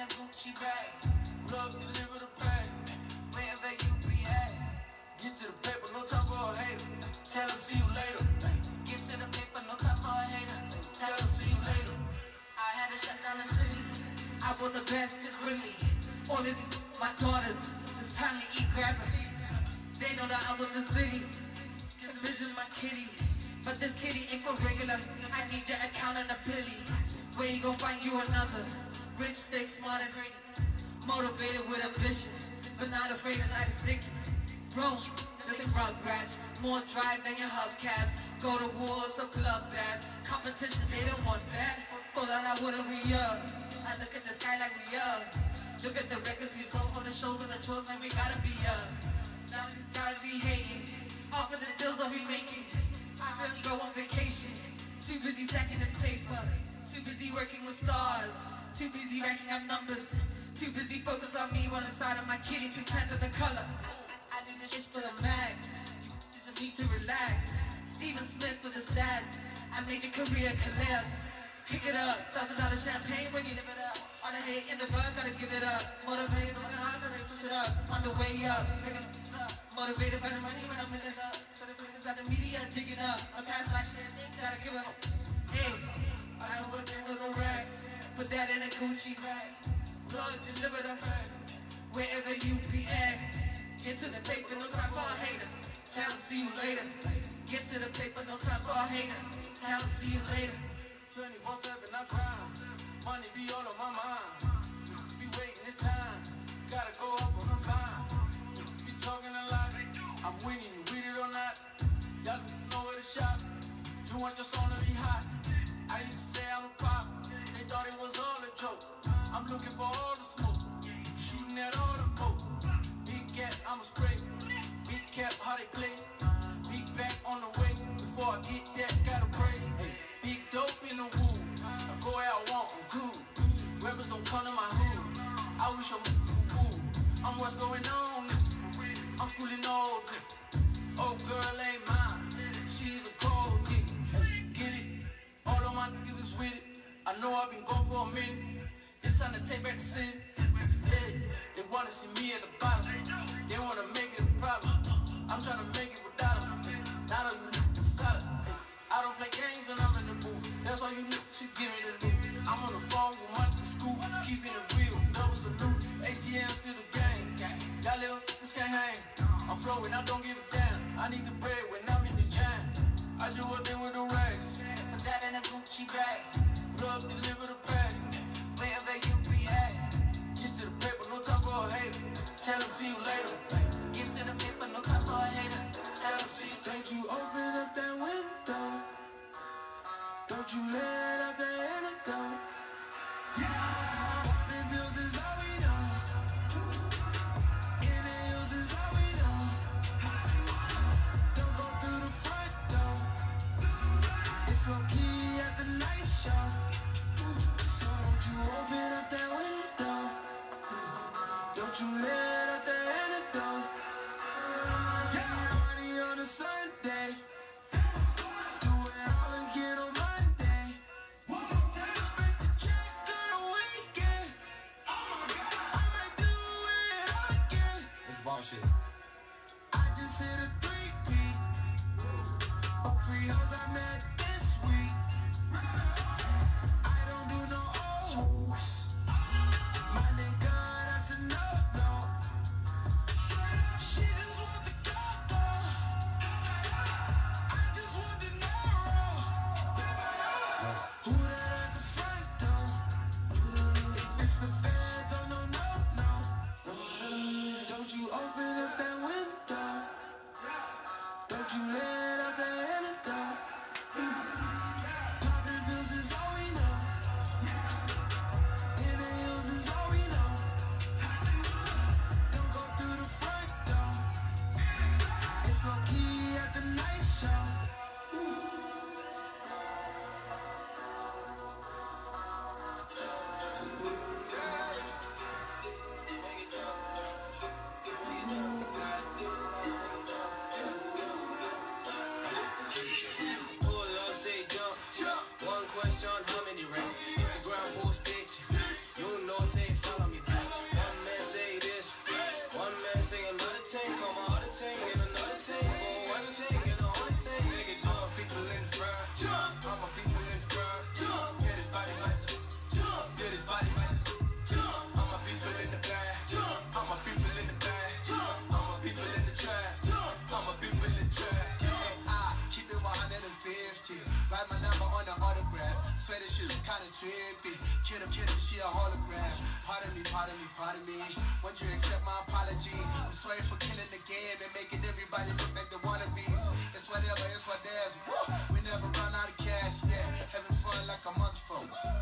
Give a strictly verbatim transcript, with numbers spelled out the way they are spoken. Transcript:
a Gucci bag. Plug, deliver the bag. Wherever you be at. Get to the paper, no time for a hater. Tell them see you later. Get to the paper, no time for a hater. Tell them see you later. I had to shut down the city. I bought the bed just with me. All of these, my daughters. It's time to eat gravity. They know that I was this litty. This vision my kitty. But this kitty ain't for regular. I need your accountability. Where you gon' find you another? Rich, thick, smart and pretty. Motivated with ambition, but not afraid of life sticky. Bro, this ain't rugrats. More drive than your hubcaps. Go to war, it's a bloodbath. Competition, they don't want that. Thought that I wouldn't re-up. I look at the sky like we up. Look at the records we sold for the shows and the chores, man, we gotta be up. Now we gotta be hating. Off of the deals that we making. I really go on vacation. Too busy stacking this paper. Too busy working with stars. Too busy racking up numbers. Too busy focus on me on the side of my kitty. Pink Panther the color. I do this shit for the max. You just need to relax. Steven Smith with the stats. I made your career collapse. Pick it up. Thousand dollar champagne when you live it up. All the hate in the bug, gotta give it up. Motivated on the high, gotta push it up. On the way up. Motivated by the money when I'm in it up. So the fingers out the media digging up. I'm past like shit, gotta give it up. Hey, I don't work in little racks. Put that in a Gucci bag. Plug, deliver the bag. Wherever you be at. Get to the paper, no time for a hater. Tell them see you later. Get to the paper, no time for a hater. Tell them see you later. twenty-four seven, I grind. Money be all on my mind. Be waiting this time. Gotta go up on the fine. Be talking a lot. I'm winning, you with it or not. Y'all know where to shop. You want your song to be hot. I used to say I'm a pop. They thought it was all a joke. I'm looking for all the smoke. Shooting at all the folk. Big cat, I'm a spray. Big cap, how they play. Big back on the way. Before I get that, gotta pray. Hey, big dope in the woo. I go out, want them cool. Rappers don't come to my hood. I wish I'm cool. I'm what's going on. I'm schooling old. Oh girl ain't mine. She's a cold dick. Get it? All of my niggas is with it. I know I've been gone for a minute. It's time to take back the city. Yeah, they wanna see me at the bottom. They wanna make it a problem. I'm trying to make it without them. Now that you look solid. I don't play games when I'm in the booth. That's why you look, she give me the loot. I'm on the phone with my school, keeping it real, double salute. A T M still the game. Y'all little, this can't hang. I'm flowing, I don't give a damn. I need the bread when I'm in the jam. I do what they with the racks. Put that in a Gucci bag. Plug, deliver the bag. Wherever you be at. Get to the paper, no time for a hater. Tell them see you later. Get to the paper, no time for a hater. Tell them see you later. Don't you open up that window. Don't you let out the antidote. Yeah. Popping pills is all we know. Inhales is all we know. Don't go through the front door. It's low key at the night show. So don't you open up that window. Don't you let out the antidote. Yeah. Party on a Sunday. Do it all again on Monday. Expect the check on the weekend. I might do it again. It's bullshit. I just hit a three-peat. All three hoes I met this week. I don't do no O's. My nigga, that's a no-no. She just want the cover. I just want the narrow. Who that at the front door? If it's the feds, oh no, no, no. Don't you open up that window. Don't you let out the antidote. Popping pills is all we know. Inhales is all we know. Don't go through the front door. It's low key at the night show. Pull up, say jump. One question, how many racks? Instagram post picture. You know, say follow. Write my number on the autograph. Swear this shit kinda trippy. Kid him, kid him, she a hologram. Pardon me, pardon me, pardon me. Won't you accept my apology? I'm sorry for killing the game and making everybody look like the wannabes. It's whatever, it's what there's. We never run out of cash, yeah. Having fun like a month for.